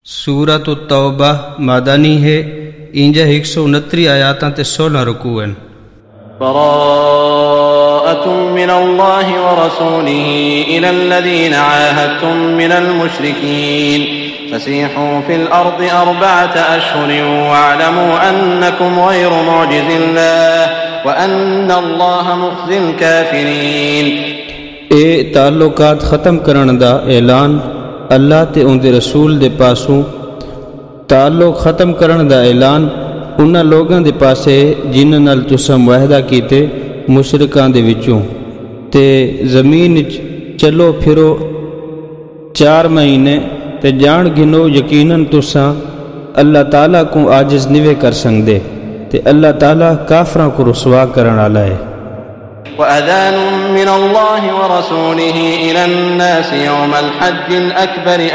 سورۃ التوبہ مدنی ہے، انجا 169 آیاتاں تے 16 رکوع ہیں۔ براءۃ من اللہ ورسولہ الی الذین عاہدتم من المشرکین فسیحوا فی الارض 4 اشہر واعلموا انکم غیر معجز اللہ وان اللہ مخزی الکافرین۔ اے تعلقات ختم کرن دا اعلان اللہ تے ان دے رسول دے پاسوں، تعلق ختم کرن دا اعلان انہاں لوگاں دے پاسے جنہاں نال تساں معاہدہ کیتے مشرکاں دے وچوں، تے زمین چلو پھرو 4 مہینے تے جان گنو یقیناً تساں اللہ تعالیٰ کو عاجز نہیں کر سکدے، تے اللہ تعالیٰ کافراں کو رسوا کرن والا ہے۔ وَأَذَانٌ مِّنَ اللَّهِ وَرَسُولِهِ إِلَى النَّاسِ يَوْمَ الْحَجِّ الْأَكْبَرِ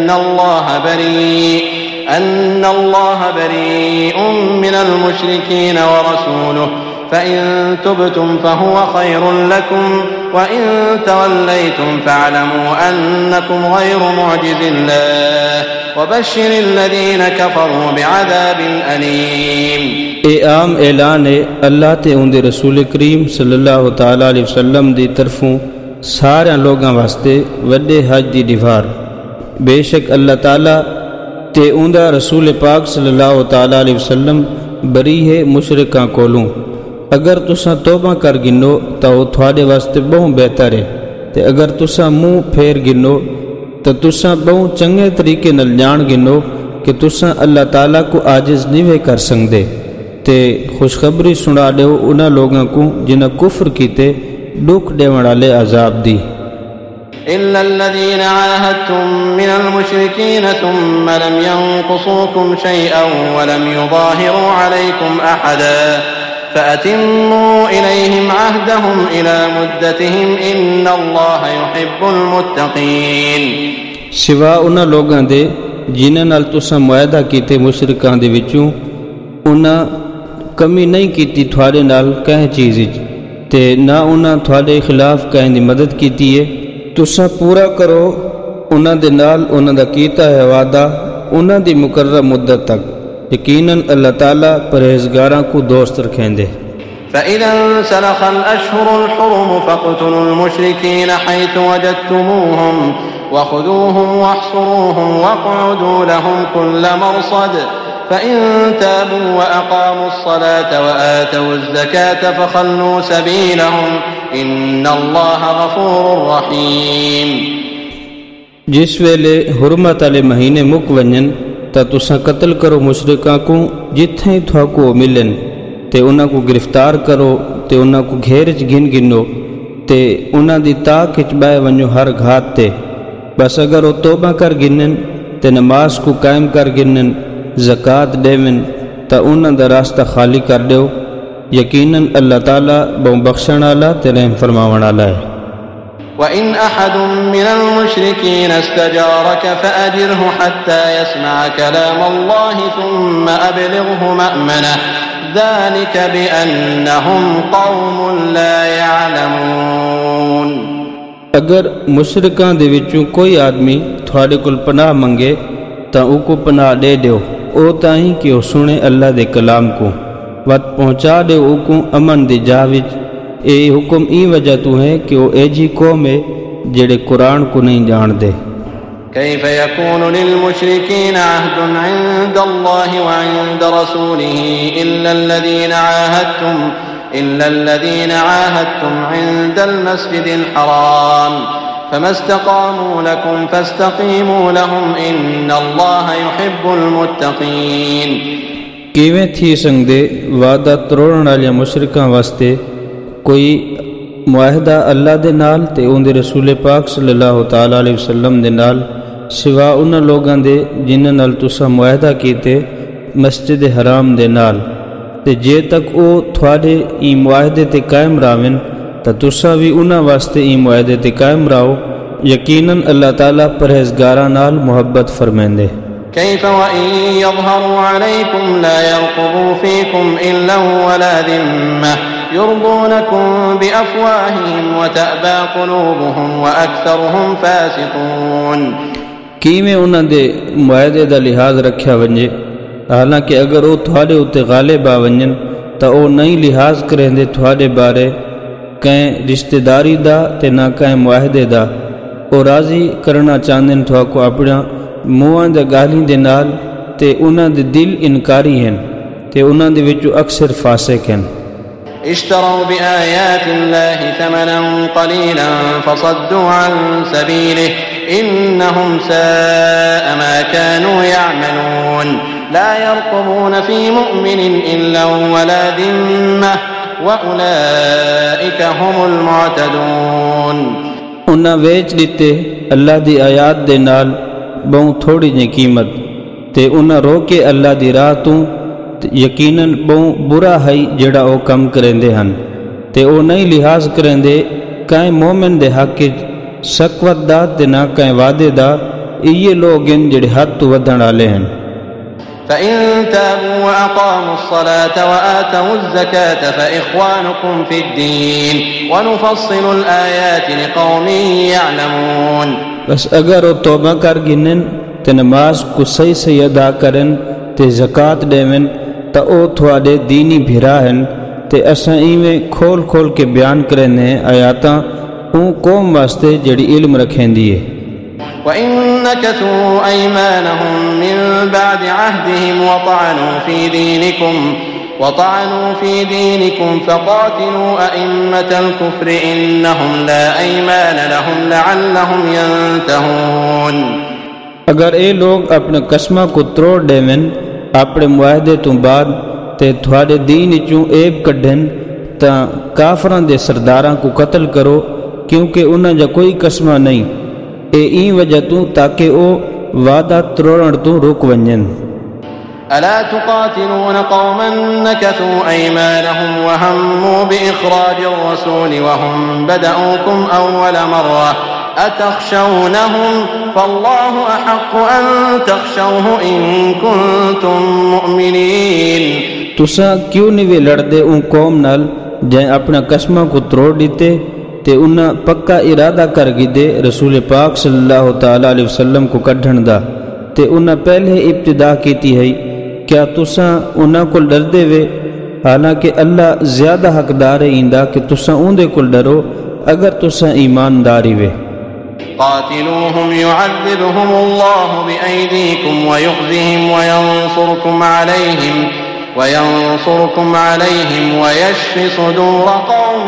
أَنَّ اللَّهَ بَرِيءٌ مِّنَ الْمُشْرِكِينَ وَرَسُولُهُ فَإِن تُبْتُمْ فَهُوَ خَيْرٌ لَكُمْ وَإِن تَوَلَّيْتُمْ فَاعْلَمُوا أَنَّكُمْ غَيْرُ مُعْجِزِ اللَّهِ وَبَشِّرِ الَّذِينَ كَفَرُوا بِعَذَابٍ أَلِيمٍ۔ اے عام اعلان ہے اللہ تے ان دے رسول کریم صلی اللہ تعالی علیہ وسلم دی طرفوں سارے لوگاں واسطے وڈے حج دی دیوار، بے شک اللہ تعالی تے ان دا رسول پاک صلی اللہ تعالی علیہ وسلم بری ہے مشرکاں کولوں۔ اگر تساں توبہ کر گنو تو وہ تھوڑے واسطے بہت بہتر ہے، تے اگر تساں منہ پھیر گنو تو تساں بہت چنگے طریقے نال جان گنو کہ تساں اللہ تعالیٰ کو عاجز نہیں کر سکدے، تے خوشخبری سنا دیو انہاں لوگاں کو جنہاں کفر کیتے دکھ دیون والے عذاب دی۔ إلا الذين عاهدتم من المشركين ثم لم ينقصوكم شيئا ولم يظاهروا عليكم أحدا فأتموا إليهم عهدهم إلى مدتهم إن الله يحب المتقين۔ سوا انہاں لوگاں دے جنہاں نال تساں معاہدہ کیتے مشرکاں دے وچوں، انہاں کمی نہیں کیتی تھوڑے نال کہیں چیز تے نہ انہاں تھوڑے خلاف کہیں دی مدد کیتی ہے، تساں پورا کرو انہاں دے نال انہاں دا کیتا ہے وعدہ انہاں دی مقررہ مدت تک، یقیناً اللہ تعالیٰ پرہیزگاراں کو دوست رکھیں دے۔ فَإِذَا انْسَلَخَ الْأَشْهُرُ الْحُرُمُ فَاقْتُلُوا الْمُشْرِكِينَ حَيْثُ وَجَدتُّمُوهُمْ وَخُذُوهُمْ وَاحْصُرُوهُمْ وَاقْعُدُوا لَهُمْ كُلَّ مَرْصَدٍ فَإِن تَابُوا وَأَقَامُوا الصَّلَاةَ وَآتَوُا الزَّكَاةَ فَخَلُّوا سَبِيلَهُمْ إِنَّ اللَّهَ غَفُورٌ رَحِيمٌ۔ جس ویلے حرمت والے مہینے مک ونجن تا تساں قتل کرو مشرکاں کو جتھیں تھاکو ملن، تے انہاں کو گرفتار کرو تے انہاں کو گھیرچ گنو تے انہاں دی تاک اچ بائے ونجو ہر گھات تے، بس اگر وہ توبہ کر گنن تے نماز کو قائم کر گنن، زکوٰۃ دیون تا انہاں دا راستہ خالی کر دیو، یقیناً اللہ تعالیٰ بہت بخشن والا تے رحم فرماون والا ہے۔ وَإِنْ أَحَدٌ مِّنَ الْمُشْرِكِينَ اسْتَجَارَكَ فَأَجِرْهُ حَتَّى يَسْمَعَ كَلَامَ اللَّهِ ثُمَّ أَبْلِغْهُ مَأْمَنَهُ ذَلِكَ بِأَنَّهُمْ قَوْمٌ لَا يَعْلَمُونَ۔ اگر مشرکاں دے وچوں کوئی آدمی تھوڑے کول پناہ منگے تا او کو پناہ دے دیو، او تائیں کہ او سنے اللہ دے کلام کو، وقت پہنچا دے او کو امن دی جا وچ۔ اے حکم ای وجہ تو ہے کہ وہ اے جی قوم ہے جڑے قرآن کو نہیں جان دے۔ کیف یکون للمشرکین عہد عند اللہ وعند رسولہ الا الذین عاہدتم عند المسجد الحرام فما استقاموا لکم فاستقیموا لهم ان اللہ یحب المتقین۔ کیویں تھی سنگدے وعدہ تروڑن والے مشرکاں واسطے کوئی معاہدہ اللہ دے نال تے ان دے رسول پاک صلی اللہ تعالی علیہ وسلم دے نال، سوا انہاں لوگاں دے جنہاں نال تساں معاہدہ کیتے مسجد حرام دے نال، تے جے تک او تھوڑے ای معاہدے تے قائم راون تا تساں بھی انہاں واسطے ای معاہدے تے قائم راو، یقیناً اللہ تعالیٰ پرہیزگاراں نال محبت فرمیندے۔ كيف وإن يظهروا عليكم لا يرقبوا فيكم إلا ولا ذمة يرضونكم بأفواههم وتأبى قلوبهم وأكثرهم فاسقون۔ کیویں انہاں دے معاہدے دا لحاظ رکھیا ونجے، حالانکہ اگر وہ تھوڑے اتے غالب آ ونجن تو وہ نہیں لحاظ کریں دے تھوڑے بارے کہیں رشتہ داری دا تے نہ کہیں معاہدے دا، وہ راضی کرنا چاہندن تھوا کو اپنا منہاں دے گالیاں دے نال تے انہاں دے دل انکاری ہیں تے انہاں دے وچوں اکثر فاسق ہیں۔ اشتروا بآيات الله ثمنا قليلا فصدوا عن سبيله إنهم ساء ما كانوا يعملون لا يرقبون في مؤمن إلا ولا ذمة وأولئك هم المعتدون۔ انہاں ویچ لیتے اللہ دی آیات دے نال بہت تھوڑی جی قیمت تے انہاں روکے اللہ دی راہ تو یقیناً بہت برا ہے جڑا او کم کریندے ہن تے او نہیں لحاظ کریندے کائیں مومن دے حق سکوت دا تے نہ کائیں وعدے دا، یہ لوگ ہیں جڑے حد تو ودھن والے ہیں۔ فإن تابوا وأقاموا الصلاة وآتوا الزكاة فإخوانكم في الدين ونفصل الآيات لقوم يعلمون۔ بس اگر وہ توبہ کر گنن تے نماز کو صحیح سے ادا کرن تے زکات دیون تا او تھوڑے دینی بھرا ہیں تے اساں ایویں کھول کھول کے بیان کرنے ہیں آیاتاں اون قوم واسطے جڑی علم رکھیں دیئے۔ وَإِن نَكَثُوا أَيْمَانَهُم مِّن بَعْدِ عَهْدِهِمْ وَطَعَنُوا فِي دِينِكُمْ فَقَاتِلُوا أَئِمَّةَ الْكُفْرِ إِنَّهُمْ لَا أَيْمَانَ لَهُمْ لَعَلَّهُمْ يَنْتَهُونَ۔ اگر اے لوگ اپنے قسمہ کو تروڑ دیون اپنے معاہدے تو بعد تے تھوڑے دین چوں عیب کڈھن تا کافراں دے سرداراں کو قتل کرو، کیونکہ انہاں جا کوئی قسمہ نہیں، اے این وجہ تو تاکہ او وعدہ تروڑن تو روک ونجن۔ ألا تقاتلون قوما نكثوا أيمانهم وهموا بإخراج الرسول وهم بدأوكم أول مرة أتخشونهم فالله أحق أن تخشوه إن كنتم مؤمنين۔ تساں کیوں نہیں وے لڑدے ان قوم نال جائیں اپنا قسمہ کو تروڑ دیتے تے انہاں پکا ارادہ کر گی دے رسول پاک صلی اللہ تعالیٰ علیہ وسلم کو کڈھن دا تے انہاں پہلے ابتدا کیتی ہے، کیا تساں انہاں کو ڈردے وے؟ حالانکہ اللہ زیادہ حقدار ہے ایندا کہ تساں اوندے کو ڈرو اگر تساں ایمانداری وے۔ قاتلوهم يعذبهم الله بأيديكم ويخزهم وينصركم عليهم ويشف صدور قوم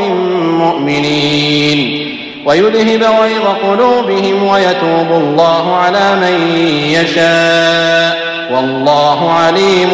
مؤمنين ويذهب غيظ قلوبهم ويتوب الله على من يشاء والله عليم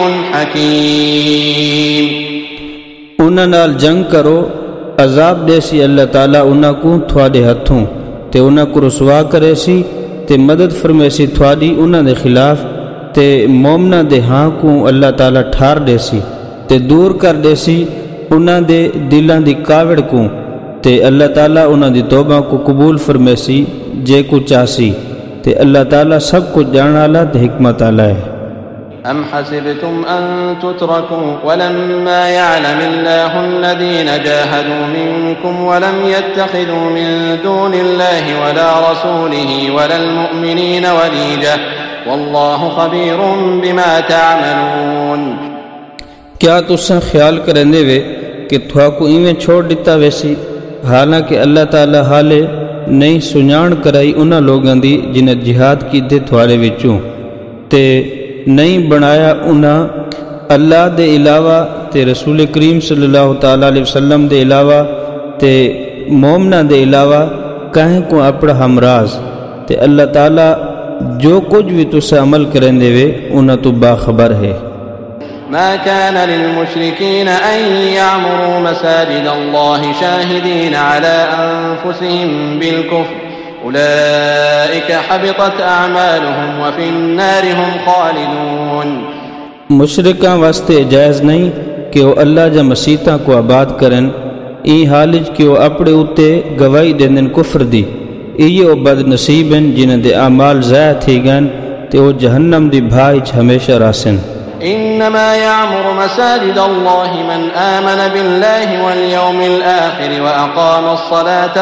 حكيم۔ انہاں نال جنگ کرو، عذاب دے سی اللہ تعالیٰ انہاں کو تھوڑے ہتھوں تے انہاں کو رسوا کرے سی تے مدد فرمے سی تھوڑی انہاں دے خلاف تے مومنہ دے ہاں کو اللہ تعالیٰ ٹھار دے سی تے دور کر دے سی انہاں دے دلاں دی کاوڑ کو تے اللہ تعالیٰ انہاں دی توبہ کو قبول فرمے سی جے کو چاسی تے اللہ تعالیٰ سب کو جان والا تے حکمت والا ہے۔ أم حسبتم أن تتركوا ولما يعلم الله الذين جاهدوا منكم ولم يتخذوا من دون الله ولا رسوله ولا المؤمنين وليجة والله خبير بما تعملون۔ کیا تساں خیال کرندے وے کہ تھوا کو ایویں چھوڑ دیتا ویسی، حالانکہ اللہ تعالیٰ حالے نہیں سنجان کرائی انہاں لوگاں دی جنہیں جہاد کیتے تھوڑے وچوں تے نہیں بنایا انہاں اللہ دے علاوہ تے رسول کریم صلی اللہ تعالیٰ علیہ وسلم دے علاوہ تے مومنہ دے علاوہ کہیں کو اپنا ہمراز تے اللہ تعالیٰ جو کچھ بھی تسا عمل کریں دے وے انہاں تو باخبر ہے۔ ما كان للمشركين أن يعمروا مساجد الله شاهدين على أنفسهم بالكفر أولئك حبطت أعمالهم وفي النار هم خالدون۔ مشرکاں واسطے جائز نہیں کہ وہ اللہ جا مسیتاں کو آباد کرن این حالج کہ وہ اپنے اتے گواہی دیندن کفر دی، یہ بد نصیب ہیں جنہاں دے اعمال ضائع تھی گئن تے وہ جہنم دی بھائی ہمیشہ راسن۔ إنما يعمر مساجد الله من آمن بالله واليوم الآخر وأقام الصلاة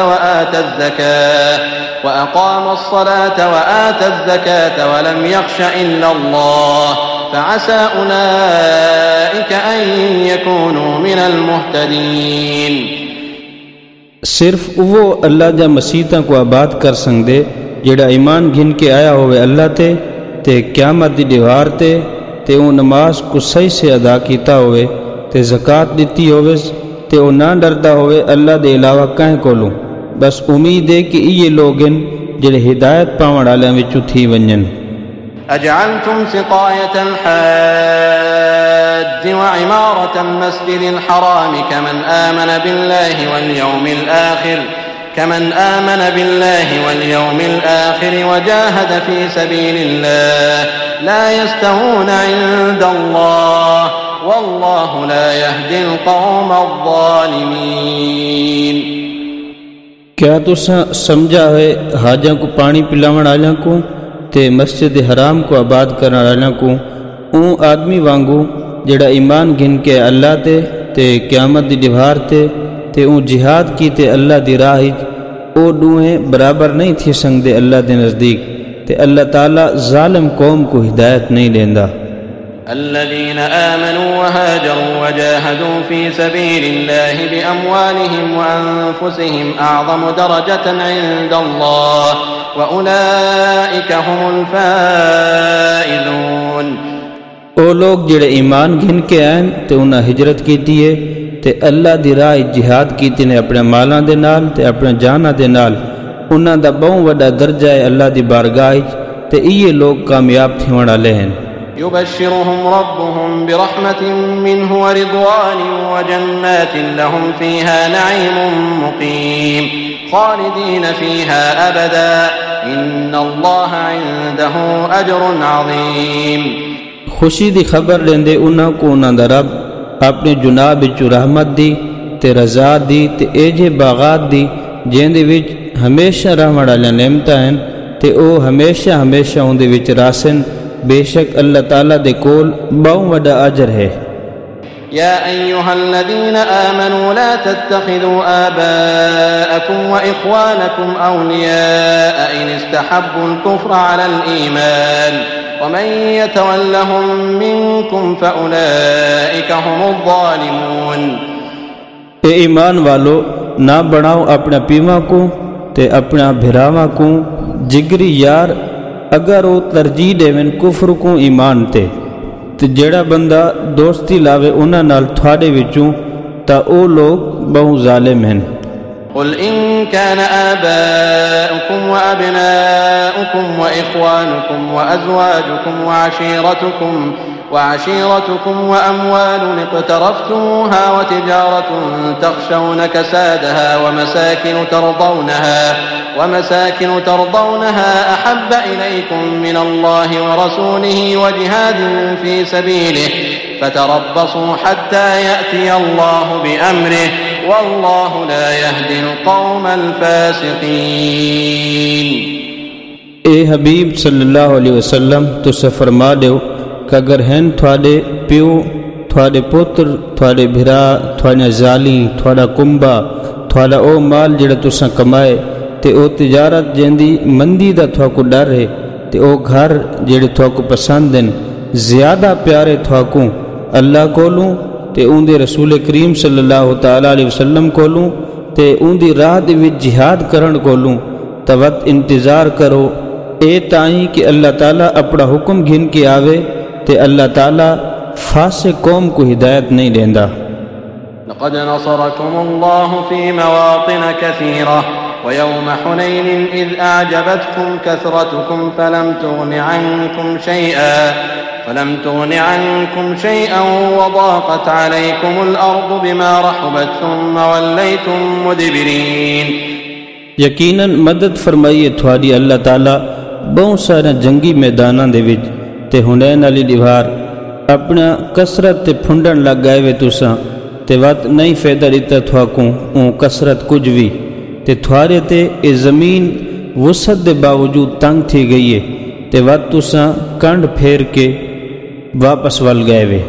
وآتى الزكاة ولم يخش إلا الله فعسى أولئك أن يكونوا من المهتدين. صرف وہ اللہ جا مسیتاں کو آباد کر سکدے جڑا ایمان گھن کے آیا ہوئے اللہ تے قیامت دی دیوار تے او نماز کو صحیح سے ادا کیتا ہوئے تے زکات دیتی ہوئے تے او نہ ڈردا ہوئے اللہ دے علاوہ کہیں کولوں. بس امید ہے کہ یہ لوگن جڑے ہدایت پاون والے وچوں تھی ونجن. أجعلتم سقاية الحاج وعمارة المسجد الحرام كمن آمن بالله واليوم الآخر وجاهد في سبيل الله لا يستوون عند الله والله لا يهدي القوم الظالمين. کیا تساں سمجھا ہے حاجاں کو پانی پلاون والوں کو تے مسجد حرام کو آباد کرنے والوں کو اون آدمی وانگو جڑا ایمان گھن کے اللہ تے قیامت دی دیوار تے اون جہاد کی تے اللہ دی راہ او دوہیں برابر نہیں تھی سکدے اللہ دے نزدیک تے اللہ تعالی ظالم قوم کو ہدایت نہیں دیندا. الذين آمنوا وهاجروا وجاهدوا في سبيل الله بأموالهم وأنفسهم أعظم درجة عند الله وأولئك هم الفائزون. او لوگ جڑے ایمان گھن کے آئیں تے انہاں ہجرت کیتی ہے تے اللہ دی راہ جہاد کیتے نے اپنے مالاں دے نال تے اپنے جاناں دے نال انہاں دا بہت وڈا درجہ ہے اللہ دی بارگاہ تے یہ لوگ کامیاب تھیون والے ہیں. يبشرهم ربهم برحمة منه ورضوان وجنات لهم فيها نعيم مقيم خالدين فيها أبدا إن الله عنده أجر عظيم. خوشی دی خبر لیندے انہاں کو انہاں دا رب اپنے جناب وچ رحمت دی تے رضا دی تے ایجے باغات دی جن دے وچ ہمیشہ رہن والیاں نعمتاں ہیں تے او ہمیشہ اون دے وچ راسن. بے شک اللہ تعالیٰ دے کول بہت وڈا اجر ہے. يا أيها الذين آمنوا لا تتخذوا آباءكم وإخوانكم أولياء إن استحبوا الكفر على الإيمان ومن يتولهم منكم فأولئك هم الظالمون. اے ایمان والو نہ بناؤ اپنا پیما کو تے اپنا بھراواں کو جگری یار اگر وہ ترجیح دیون کفر کو ایمان تے جڑا بندہ دوستی لاوے انہاں نال تھوڑے وچوں تا او لوگ بہت ظالم ہیں. قل إن كان آباؤكم وأبناؤكم وإخوانكم وأزواجكم وعشيرتكم وأموال اقترفتموها وتجارة تخشون كسادها ومساكن ترضونها أحب إليكم من الله ورسوله وجهاد في سبيله فتربصوا حتى يأتي الله بأمره والله لا يهدي القوم الفاسقين. اے حبیب صلی اللہ علیہ وسلم تو فرما دیو کہ اگر ہیں تھوڑے پیو تھوڑے پتر تھوڑے بھرا تھوڑے زالی تھوڑا کنبا تھوڑا او مال جڑا تساں کمائے تے او تجارت جیندی مندی دا تھوکو ڈر ہے تے او گھر جڑے تھوکو پسند ہیں زیادہ پیارے تھوکو اللہ کولوں تے اون دے رسول کریم صلی اللہ تعالی علیہ وسلم کولوں تے اون دی راہ دے وچ جہاد کرن کولوں توت انتظار کرو اے تائیں کہ اللہ تعالیٰ اپنا حکم گھن کے آوے تے اللہ تعالیٰ فاسق قوم کو ہدایت نہیں دیندا. لقد نصركم الله في مواطن كثيرة ويوم حنين إذ أعجبتكم كثرتكم فلم تغن عنكم شيئا وضاقت عليكم الأرض بما رحبت ثم وليتم مدبرين. یقیناً مدد فرمائیے تھوڑی اللہ تعالیٰ بہت سارے جنگی میداناں دے وچ تے حنین علی دیوار اپنا کثرت تے پھنڈن لگ گئے وے تساں تے وقت نہیں فائدہ دیتا تھواکوں اون کثرت کچھ بھی تے تھوارے تے اے زمین وسعت دے باوجود تنگ تھی گئی ہے تے وقت تساں کنڈ پھیر کے واپس ول گئے وے۔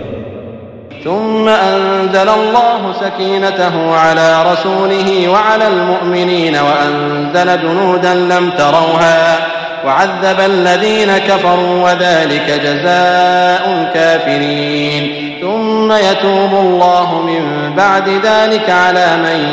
ثم أنزل الله سكينته على رسوله وعلى المؤمنين وأنزل جنودا لم تروها وعذب الذين كفروا وذلك جزاء الكافرين ثم يتوب الله من بعد ذلك على من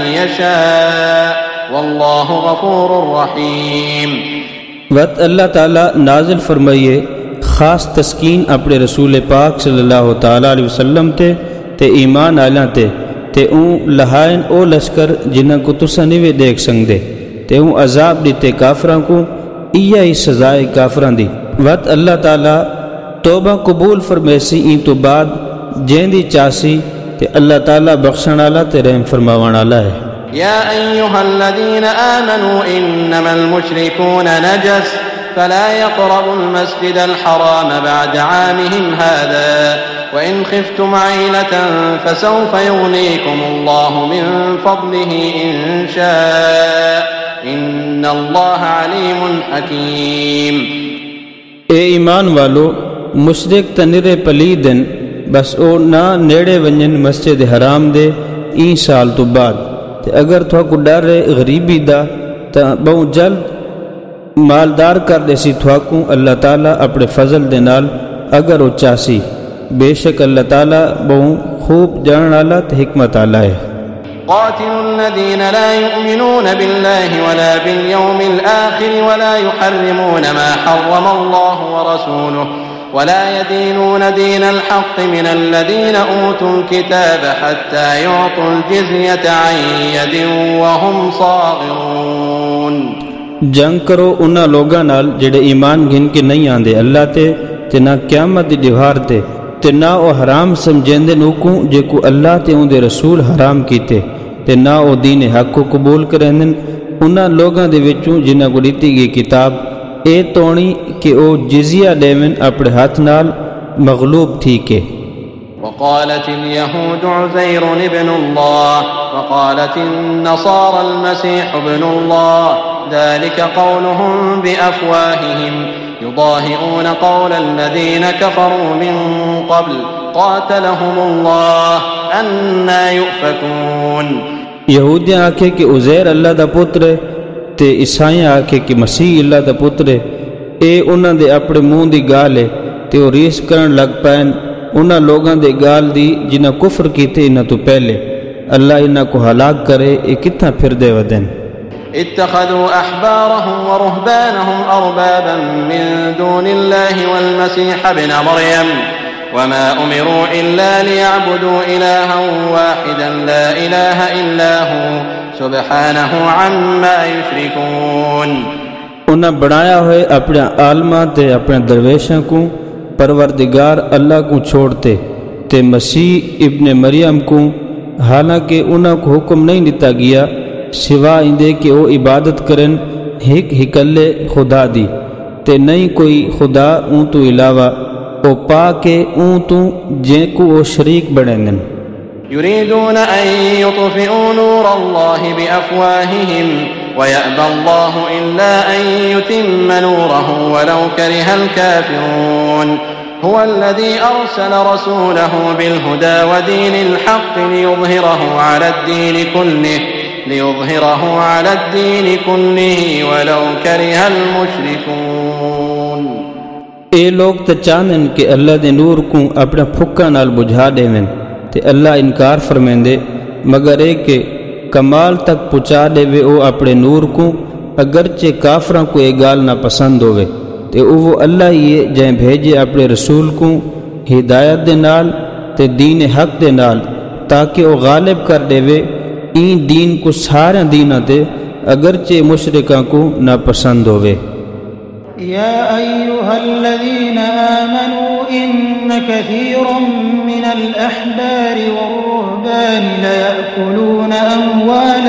يشاء والله غفور رحيم۔ وقت اللہ تعالیٰ نازل فرمائیے خاص تسکین اپنے رسول پاک صلی اللہ تعالیٰ علیہ وسلم تے ایمان آلیاں تے اون لہائن او لشکر جنہاں کو تسا نہیں دیکھ سکتے تے اون عذاب دیتے کافراں کو ایہ ہی سزائے کافراں دی۔ وقت اللہ تعالیٰ توبہ قبول فرمیسی این تو بعد جیندی چاسی تے اللہ تعالیٰ بخشن والا تے رحم فرماون والا ہے۔ یا ایھا الذین آمنوا انما المشرکون نجس فلا يقربوا المسجد الحرام بعد عامهم هذا وإن خفتم عيلة فسوف يغنيكم الله من فضله إن شاء إن الله عليم حكيم۔ اے ایمان والو مشرک تنرے پلیدن بس او نہ نیڑے ونجن مسجد حرام دے این سال تو بعد تے اگر تھوا کو ڈر رہے غریبی دا تا بہت جلد مالدار کر دے سی تھواکوں اللہ تعالیٰ اپنے فضل دے نال اگر وہ چاسی، بے شک اللہ تعالیٰ بہت خوب جانن والا تے حکمت والا ہے۔ قاتلوا الذين لا يؤمنون بالله ولا باليوم الآخر ولا يحرمون ما حرم الله ورسوله ولا يدينون دين الحق من الذين أوتوا الكتاب حتى يعطوا الجزية عن يد وهم صاغرون۔ جنگ کرو انہاں لوگاں نال جڑے ایمان گھن کے نہیں آندے اللہ تے نہ قیامت دی دیوار تے نہ او حرام سمجھیندے نوکوں جے کو اللہ تے اون دے رسول حرام کیتے تے نہ او دین حق کو قبول کرندن انہاں لوگاں دے وچوں جنہاں کو دتی گئی کتاب اے تونی کہ او جزیہ دیون اپنے ہاتھ نال مغلوب تھی کے۔ وقالت اليهود عزير ابن الله وقالت النصارى المسيح ابن الله ذلك قولهم بأفواههم يضاهئون قول الذين كفروا من قبل قاتلهم الله أنى يؤفكون۔ یہودیاں آکھے کہ عزیر اللہ دا پتر ہے تے عیسائیاں آکھے کہ مسیح اللہ دا پتر ہے، اے انہاں دے اپنے منہ دی گال ہے تے وہ ریس کرن لگ پین انہاں لوگاں دے گال دی جنہاں کفر کیتے انہاں تو پہلے، اللہ انہاں کو ہلاک کرے اے کتنا پھر دے ودن۔ اتخذوا احبارهم ورهبانهم اربابا من دون الله والمسيح ابن مريم وما امروا الا ليعبدوا الها واحدا لا اله الا هو سبحانه عما يشركون۔ انہاں بنایا ہوئے اپنے عالماں تے اپنے درویشاں کو پروردگار اللہ کو چھوڑتے تے مسیح ابن مریم کو، حالانکہ انہاں کو حکم نہیں دیتا گیا سوا اندے کہ وہ عبادت کرن ہک ہکلے خدا دی تے نہیں کوئی خدا اون تو علاوہ او پا کے اون تو جن کو وہ شریک بنن۔ يريدون أن يطفئوا نور الله بأفواههم ويأبى الله إلا أن يتم نوره ولو كره الكافرون هو الذي أرسل رسوله بالهدى ودين الحق ليظهره على الدين كله ولو كره المشركون۔ اے لوگ تے چاہندن کہ اللہ دے نور کو اپنا پھکا نال بجھا دیون تے اللہ انکار فرمیندے مگر اے کہ کمال تک پہنچا دے وے او اپنے نور کو اگرچہ کافراں کو یہ گال نہ پسند ہوئے تے وہ اللہ ہی جائیں بھیجے اپنے رسول کو ہدایت دے نال تے دین حق دے نال تاکہ وہ غالب کر دے وے این دین کو سارے دینہ تے اگرچہ مشرکاں کو نہ پسند ہوئے۔ يا أيها الذين آمنوا إن كثيرا من الأحبار والرهبان ليأكلون أموال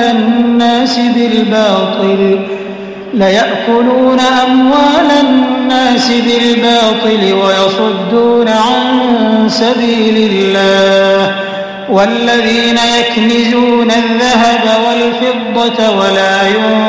الناس بالباطل ويصدون عن سبيل الله والذين يكنزون الذهب والفضة ولا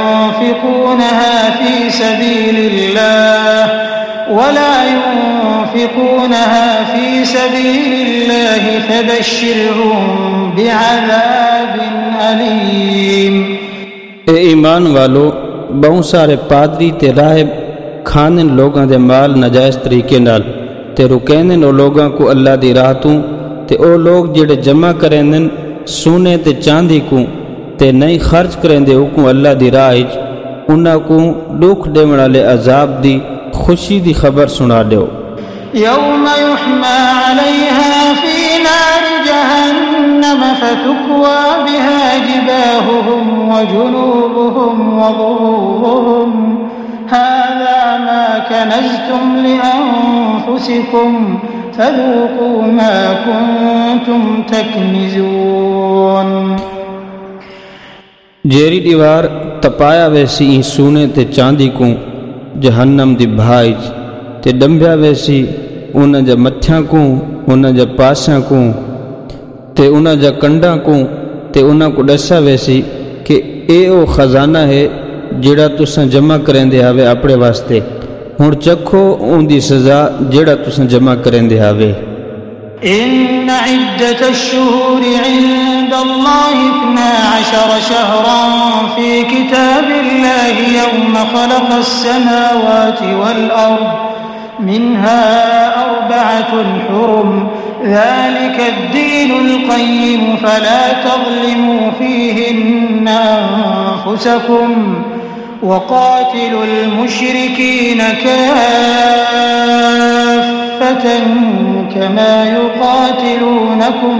ينفقونها في سبيل الله ينفقونها في سبيل الله فبشرهم بعذاب أليم۔ اے ایمان والو، بہت سارے پادری تے راہب کھانن لوگاں دے مال ناجائز طریقے نال تے رکینن او لوگاں کو اللہ دی راہ تو، تے او لوگ جڑے جمع کرینن سونے تے چاندی کو تے نہیں خرچ کریندے کو اللہ دی راہ وچ، انہاں کو دکھ دیون والے عذاب دی خوشی دی خبر سنا دیو۔ يوم يحمى عليها في نار جهنم فتكوى بها جباههم وجنوبهم وظهورهم هذا ما كنزتم لأنفسكم فذوقوا ما كنتم تكنزون۔ جیری دیوار تپایا ویسی سونے تے چاندی کو جہنم دی بھائج تے ڈمبیا ویسی انہاں جا متھیاں کو، انہاں جا پاسیاں کو تے انہاں جا کنڈاں کو، تے انہاں کو دسا ویسی کہ اے او خزانہ ہے جڑا تساں جمع کریندے آوے اپنے واسطے، ہن چکھو اون دی سزا جڑا تساں جمع کریندے آوے۔ إن عدة الشهور عند الله 12 شهرا في كتاب الله يوم خلق السماوات والأرض منها 4 حرم ذلك الدين القيم فلا تظلموا فيهن أنفسكم وقاتلوا المشركين كافة كما يقاتلونكم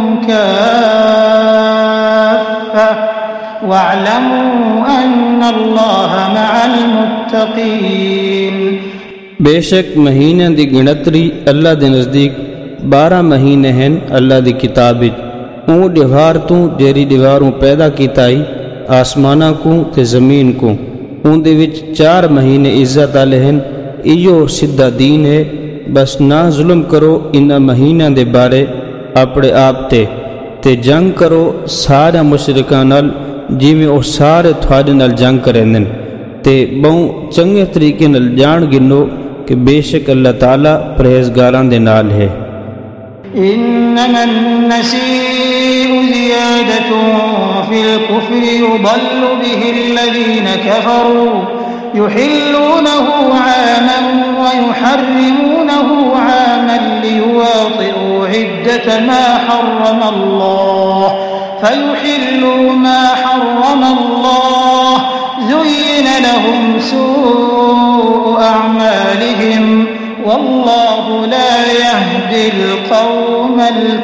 كافة واعلموا أن الله مع المتقين۔ بے شک مہینے دی گنتری اللہ دے نزدیک 12 مہینے ہیں اللہ دی کتاب وچ، اون دیوار تو جیری دیواروں پیدا کیتائی آسماناں کو تے زمین کو، اون دے وچ 4 مہینے عزت والے ہیں، ایو سیدھا دین ہے، بس نہ ظلم کرو انہاں مہینیاں دے بارے اپنے آپ تے جنگ کرو سارے مشرکاں نال جویں او سارے تھوڑے نال جنگ کریندن، تے بہوں چنگے طریقے نال جان گنو کہ بے شک اللہ تعالیٰ پرہیزگاراں دے نال ہے۔ إنما النسيء زيادة في الكفر يضل به الذين كفروا يحلونه عاما ويحرمونه عاما ليواطئوا عدة ما حرم الله فيحلوا ما حرم الله زين لهم سوء أعمالهم والله لا يهدي القوم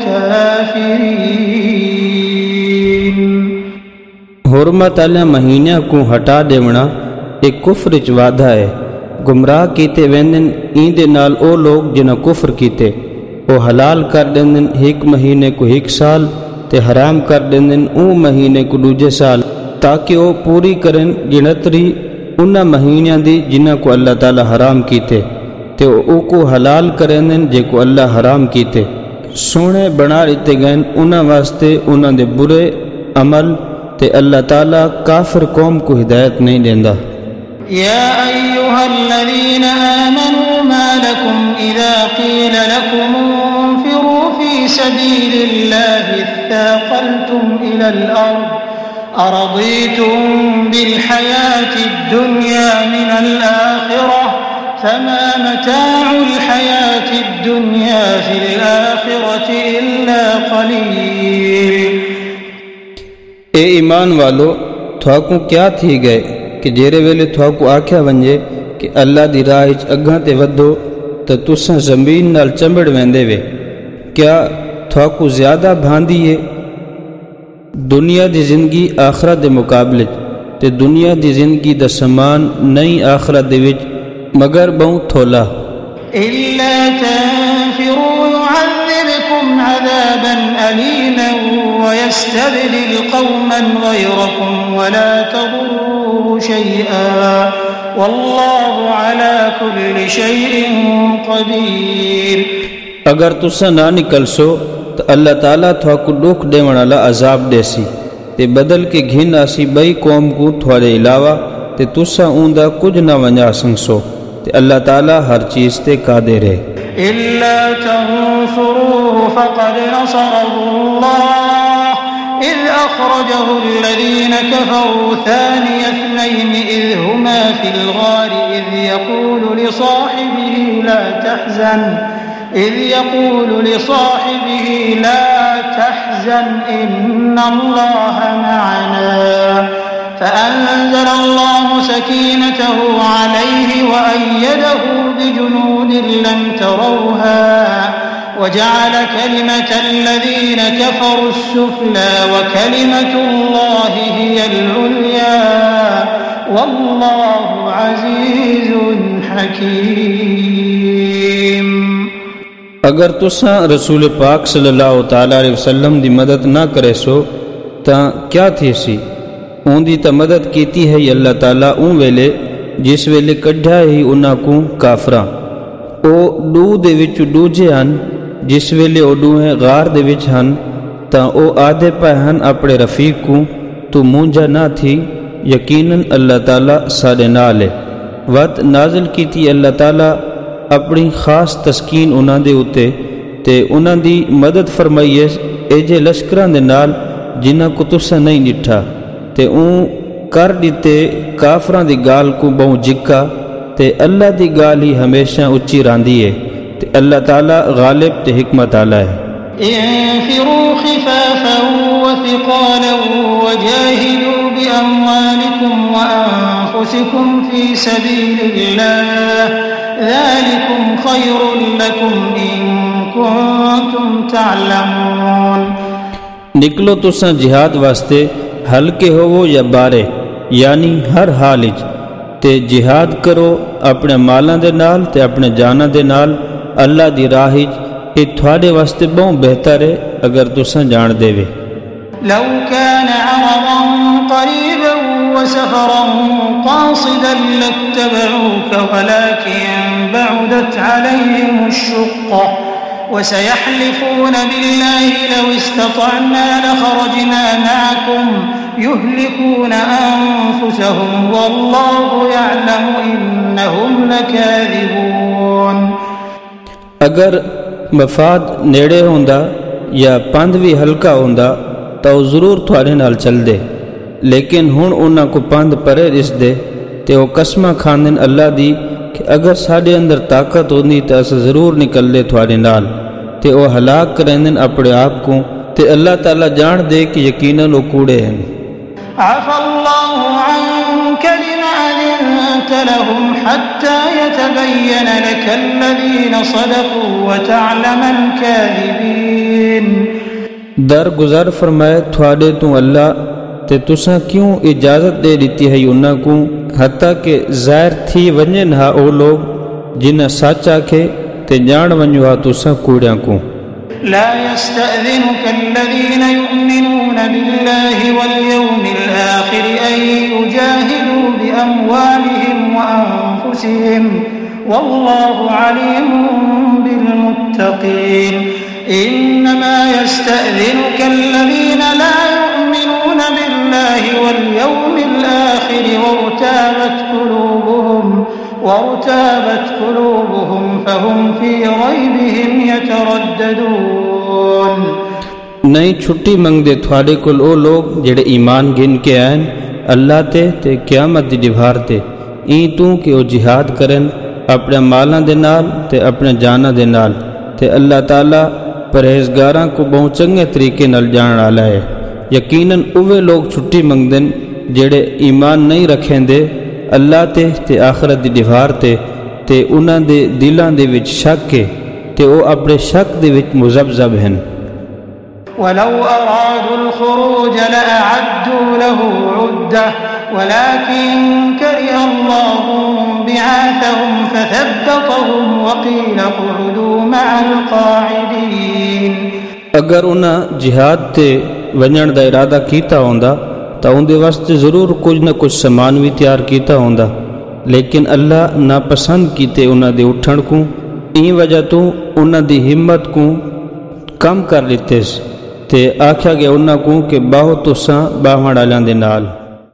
الكافرين۔ حرمت والے مہینیاں کو ہٹا دیونا ایک کفر وچ وعدہ ہے، گمراہ کیتے ویندن این دے نال او لوگ جنہاں کفر کیتے، او حلال کر دیندن ایک مہینے کو 1 سال تے حرام کر دیندن او مہینے کو 2 سال، تاکہ او پوری کرن گنتری انہاں مہینیاں دی جنہاں کو اللہ تعالیٰ حرام کیتے تے او کو حلال کرندن جے کو اللہ حرام کیتے، سونے بنا لیتے گئن انہاں واسطے انہاں دے برے عمل تے اللہ تعالیٰ کافر قوم کو ہدایت نہیں دیندا۔ يا أيها الذين آمنوا ما لكم إذا قيل لكم انفروا في سبيل الله اثاقلتم إلى الأرض أرضيتم بالحياة الدنيا من الآخرة فما متاع الحياة الدنيا في الآخرة إلا قليل۔ اے ایمان والو، تھواکوں کیا تھی گئے کہ جیرے ویلے تھواکوں آکھیا ونجے کہ اللہ دی راہ وچ اگاں تے ودو تے تساں زمین نال چمبڑ ویندے وے، کیا تھواکوں زیادہ بھاندی ہے دنیا دی زندگی آخرت دے مقابلے تے دنیا دی زندگی دا سامان نئی آخرت دے وچ مگر بہت تھولا۔ إلا تنفروا يعذبكم عذابا أليما ويستبدل قوما غيركم ولا تضروه شيئا والله على كل شيء قدير۔ اگر تسا نہ نکل سو تو اللہ تعالیٰ تھواکو دکھ دیون والا عذاب دیسی تے بدل کے گھن آسی بئی قوم کو تھوڑے علاوہ تے تسا اوندا کچھ نہ ونجا سنسو تے اللہ تعالیٰ ہر چیز تے قادر ہے۔ إلا تنصروه فقد نصره الله إذ أخرجه الذين كفروا ثاني اثنين إذ هما في الغار إذ يقول لصاحبه لا تحزن إن الله معنا فأنزل الله سكينته عليه وأيده بجنود لم تروها وجعل كلمة الذين كفروا السفلى وكلمة الله هي العليا والله عزيز حكيم. اگر تساں رسول پاک صلی اللہ تعالی علیہ وسلم دی مدد نہ کرے سو تاں کیا تھی سی؟ اون دی تا مدد کیتی ہے اللہ تعالیٰ اون ویلے جس ویلے کڈھا ہی انہاں کو کافراں او ڈو دے وچ ڈوجے ہن جس ویلے او ڈوہیں غار دے وچ ہن تاں او آدھے پائے ہن اپنے رفیق کو تو مونجا نہ تھی یقیناً اللہ تعالیٰ ساڈے نال ہے. وقت نازل کیتی اللہ تعالیٰ اپنی خاص تسکین انہاں دے اتے تے انہاں دی مدد فرمائیے ایجے لشکراں دے نال جنہاں کو تساں نہیں ڈٹھا تے اون کر دیتے کافراں دی گال کو بہوں جکا تے اللہ دی گال ہی ہمیشہ اچھی راندی ہے تے اللہ تعالیٰ غالب تے حکمت والا ہے. انفروا خفافا وثقالا وجاهدوا بأموالكم وأنفسكم في سبيل الله ذلكم خير لكم إن كنتم تعلمون. نکلو تساں جہاد واسطے ہلکے ہوو یا بارے یعنی ہر حال وچ تے جہاد کرو اپنے مالاں دے نال تے اپنے جاناں دے نال اللہ دی راہ وچ. یہ تھوڑے واسطے بہت بہتر ہے اگر تساں جان دے وے. لو كان عرضا قريبا وسفرا قاصدا لاتبعوك ولكن بعدت عليهم الشقة وسيحلفون بالله لو استطعنا لخرجنا معكم يهلكون أنفسهم والله يعلم إنهم لكاذبون. اگر مفاد نیڑے ہوندا یا پند بھی ہلکا ہوندا تو ضرور تھوڑے نال چل دے لیکن ہن انہاں کو پند پرے رس دے تے وہ قسماں کھاندن اللہ دی کہ اگر ساڈے اندر طاقت ہوندی تے اس ضرور نکل دے تھوڑے نال تے وہ ہلاک کرندن اپنے آپ کو تے اللہ تعالیٰ جان دے کہ یقیناً وہ کوڑے ہیں. عفا اللہ عنک لما أذنت لهم حتى يتبين لك الذين صدقوا وتعلم الكاذبين. درگزر فرمائے تھوڑے تو اللہ تے تساں کیوں اجازت دے دیتی ہے انہاں کو حتیٰ کہ ظاہر تھی ونجن ہا او لوگ جنہ سچ آکھے تے جان ونجو ہا تساں کوڑیاں کو. لا يستأذنك الذين يؤمنون بالله واليوم الآخر أن يجاهدوا بأموالهم وأنفسهم والله عليم بالمتقين. إنما يستأذنك الذين لا يؤمنون بالله واليوم الآخر وارتابت قلوبهم فهم في ريبهم يترددون. نہیں چھٹی منگ دے تھوڑے کول او لوگ جڑے ایمان گن کے آئیں اللہ تے قیامت دی دیوار تے این تو کہ او جہاد کرن اپنے مالاں دے نال تے اپنے جاناں دے نال تے اللہ تعالیٰ پرہیزگاراں کو بہت چنگے طریقے نال جان والا ہے. یقیناً اوے لوگ چھٹی منگ دن جڑے ایمان نہیں رکھیں دے اللہ تے آخرت دی دیوار تے انہاں دے دلاں دے وچ شک ہے تے او اپنے شک دے وچ مذبذب ہیں. ولو أرادوا الخروج لأعدوا له عدة ولكن كره الله بعاثهم فثبطهم وقيل اقعدوا مع القاعدين. اگر انہاں جہاد تے ونجن دا ارادہ کیتا ہوندا تو ان دے واسطے ضرور کچھ نہ کچھ سامان بھی تیار کیتا ہوندا لیکن اللہ ناپسند کیتے انہاں دے اٹھن کو این وجہ تو انہاں دی ہمت کو کم کر لیتے تے آکھیا گیا انہاں کو کہ باہو تساں باہواں ڈالیاں دے نال.